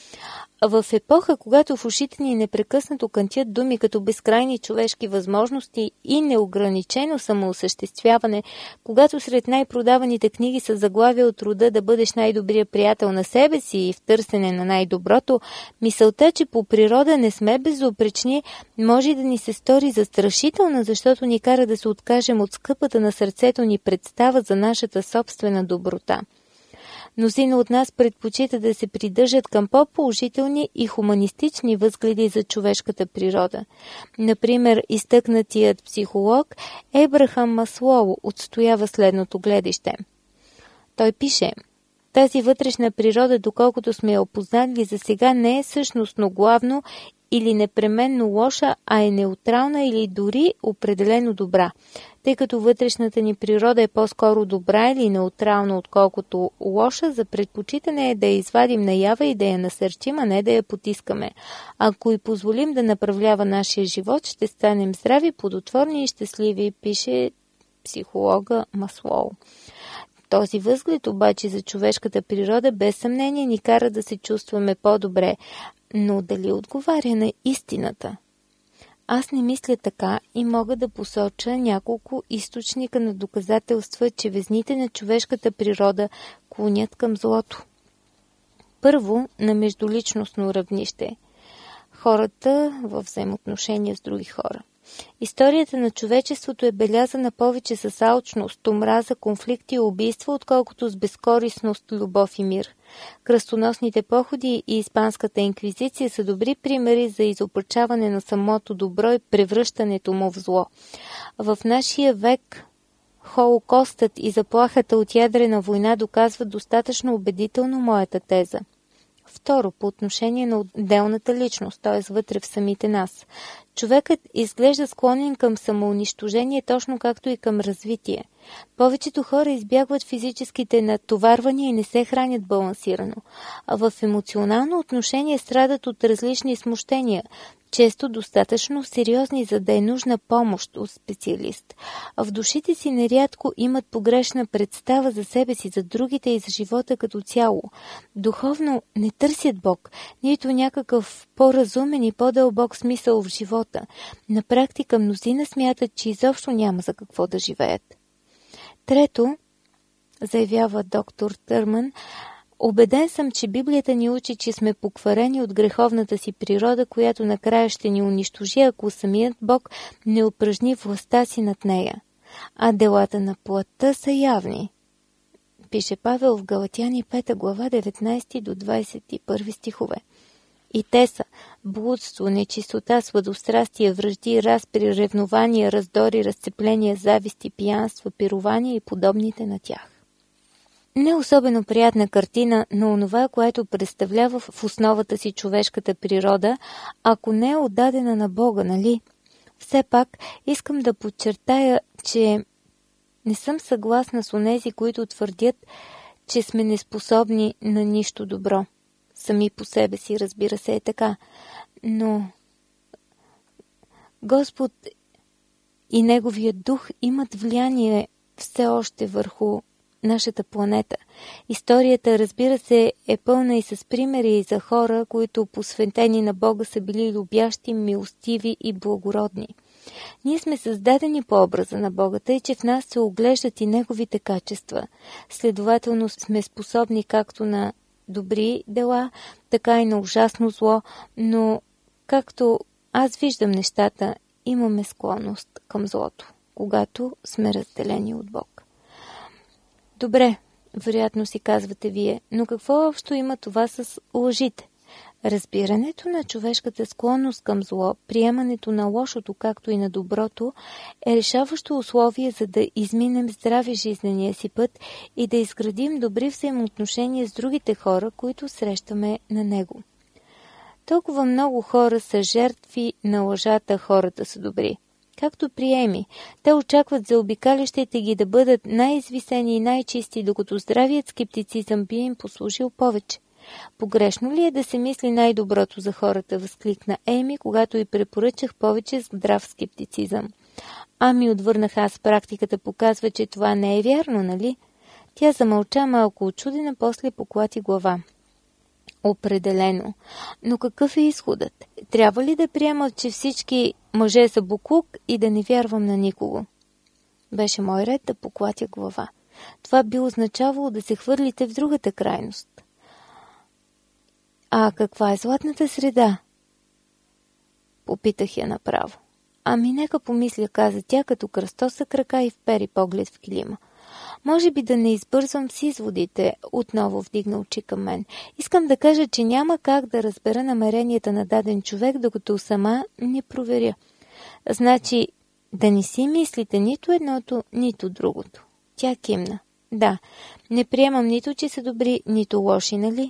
В епоха, когато в ушите ни непрекъснато кънтят думи като безкрайни човешки възможности и неограничено самоосъществяване, когато сред най-продаваните книги са заглавия от рода да бъдеш най-добрият приятел на себе си и в търсене на най-доброто, мисълта, че по природа не сме безупречни, може да ни се стори застрашителна, защото ни кара да се откажем от скъпата на сърцето ни представа за нашата собствена доброта. Мнозина от нас предпочита да се придържат към по-положителни и хуманистични възгледи за човешката природа. Например, изтъкнатият психолог Ебрахам Маслоу отстоява следното гледище. Той пише: тази вътрешна природа, доколкото сме я опознали, за сега не е същностно главно или непременно лоша, а е неутрална или дори определено добра. Тъй като вътрешната ни природа е по-скоро добра или неутрална, отколкото лоша, за предпочитане е да я извадим наява и да я насърчим, а не да я потискаме. Ако й позволим да направлява нашия живот, ще станем здрави, плодотворни и щастливи, пише психолога Маслоу. Този възглед обаче за човешката природа без съмнение ни кара да се чувстваме по-добре, но дали отговаря на истината? Аз не мисля така и мога да посоча няколко източника на доказателства, че везните на човешката природа клонят към злото. Първо, на междуличностно равнище. Хората във взаимоотношения с други хора. Историята на човечеството е белязана повече с алчност, омраза, конфликти и убийства, отколкото с безкорисност, любов и мир. Кръстоносните походи и Испанската инквизиция са добри примери за изопачаване на самото добро и превръщането му в зло. В нашия век Холокостът и заплахата от ядрена война доказват достатъчно убедително моята теза. Второ, по отношение на отделната личност, т.е. вътре в самите нас. Човекът изглежда склонен към самоунищожение, точно както и към развитие. Повечето хора избягват физическите натоварвания и не се хранят балансирано, а в емоционално отношение страдат от различни смущения, често достатъчно сериозни, за да е нужна помощ от специалист. А в душите си нерядко имат погрешна представа за себе си, за другите и за живота като цяло. Духовно не търсят Бог, нито някакъв по-разумен и по-дълбок смисъл в живота. На практика мнозина смятат, че изобщо няма за какво да живеят. Трето, заявява доктор Търман, убеден съм, че Библията ни учи, че сме покварени от греховната си природа, която накрая ще ни унищожи, ако самият Бог не упражни властта си над нея. А делата на плътта са явни. Пише Павел в Галатяни 5 глава 19 до 21 стихове. И те са блудство, нечистота, сладострастие, вражди, разпри, ревнования, раздори, разцепления, зависти, пиянства, пирования и подобните на тях. Не особено приятна картина на онова, което представлява в основата си човешката природа, ако не е отдадена на Бога, нали? Все пак искам да подчертая, че не съм съгласна с онези, които твърдят, че сме неспособни на нищо добро. Сами по себе си, разбира се, е така. Но Господ и Неговият дух имат влияние все още върху нашата планета. Историята, разбира се, е пълна и с примери за хора, които посветени на Бога са били любящи, милостиви и благородни. Ние сме създадени по образа на Бога, тъй че в нас се оглеждат и Неговите качества. Следователно сме способни както на добри дела, така и на ужасно зло, но както аз виждам нещата, имаме склонност към злото, когато сме разделени от Бог. Добре, вероятно си казвате вие, но какво общо има това с лъжите? Разбирането на човешката склонност към зло, приемането на лошото, както и на доброто, е решаващо условие, за да изминем здрави жизнения си път и да изградим добри взаимоотношения с другите хора, които срещаме на него. Толкова много хора са жертви на лъжата, хората са добри. Както приеми, те очакват заобикалящите ги да бъдат най-извисени и най-чисти, докато здравият скептицизъм би им послужил повече. Погрешно ли е да се мисли най-доброто за хората, възкликна Ейми, когато й препоръчах повече здрав скептицизъм. Ами, отвърнах аз, практиката показва, че това не е вярно, нали? Тя замълча малко очудена, после поклати глава. Определено. Но какъв е изходът? Трябва ли да приема, че всички мъже са буклук и да не вярвам на никого? Беше мой ред да поклатя глава. Това би означавало да се хвърлите в другата крайност. А каква е златната среда? Попитах я направо. Ами нека помисля, каза тя, като кръстоса крака и впери поглед в килима. Може би да не избързвам с изводите, отново вдигна очи към мен. Искам да кажа, че няма как да разбера намеренията на даден човек, докато сама не проверя. Значи, да не си мислите нито едното, нито другото. Тя кимна. Да, не приемам нито, че са добри, нито лоши, нали?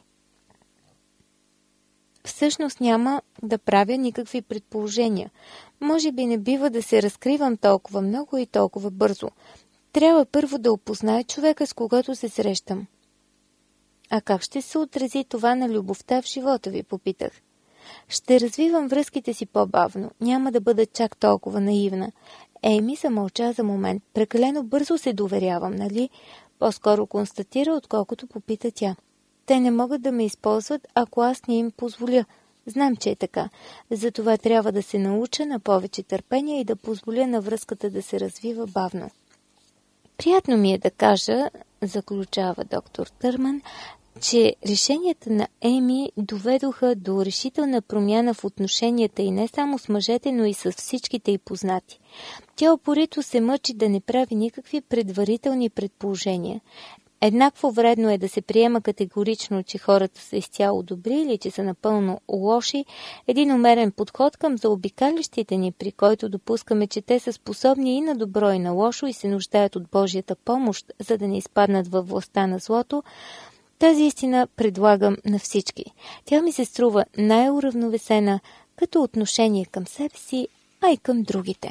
Всъщност няма да правя никакви предположения. Може би не бива да се разкривам толкова много и толкова бързо. Трябва първо да опозная човека, с когото се срещам. А как ще се отрази това на любовта в живота ви, попитах. Ще развивам връзките си по-бавно. Няма да бъда чак толкова наивна. Ейми замълча за момент. Прекалено бързо се доверявам, нали? По-скоро констатира, отколкото попита тя. Те не могат да ме използват, ако аз не им позволя. Знам, че е така. Затова трябва да се науча на повече търпение и да позволя на връзката да се развива бавно. Приятно ми е да кажа, заключава доктор Търман, че решенията на Еми доведоха до решителна промяна в отношенията и не само с мъжете, но и с всичките й познати. Тя упорито се мъчи да не прави никакви предварителни предположения. Еднакво вредно е да се приема категорично, че хората са изцяло добри или че са напълно лоши. Един умерен подход към заобикалящите ни, при който допускаме, че те са способни и на добро, и на лошо и се нуждаят от Божията помощ, за да не изпаднат във властта на злото, тази истина предлагам на всички. Тя ми се струва най-уравновесена като отношение към себе си, а и към другите.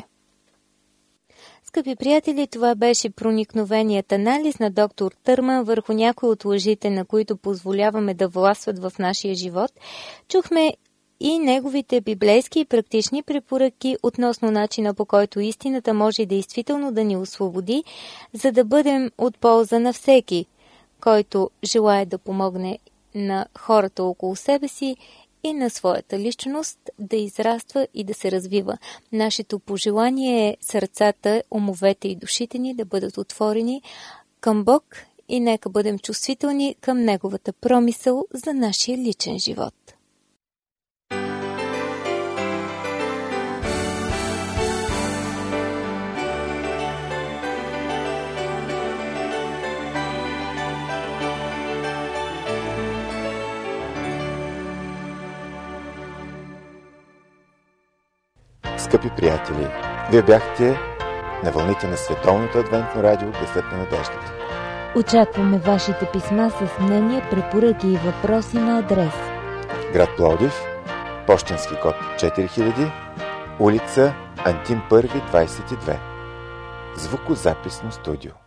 Скъпи приятели, това беше проникновеният анализ на доктор Търман върху някои от лъжите, на които позволяваме да властват в нашия живот. Чухме и неговите библейски и практични препоръки относно начина, по който истината може действително да ни освободи, за да бъдем от полза на всеки, който желае да помогне на хората около себе си и на своята личност да израства и да се развива. Нашето пожелание е сърцата, умовете и душите ни да бъдат отворени към Бог и нека бъдем чувствителни към Неговата промисъл за нашия личен живот. Скъпи приятели, вие бяхте на вълните на Световното адвентно радио Гласът на надеждата. Очакваме вашите писма с мнения, препоръки и въпроси на адрес: град Пловдив, пощенски код 4000, улица Антим 1, 22. Звукозаписно студио.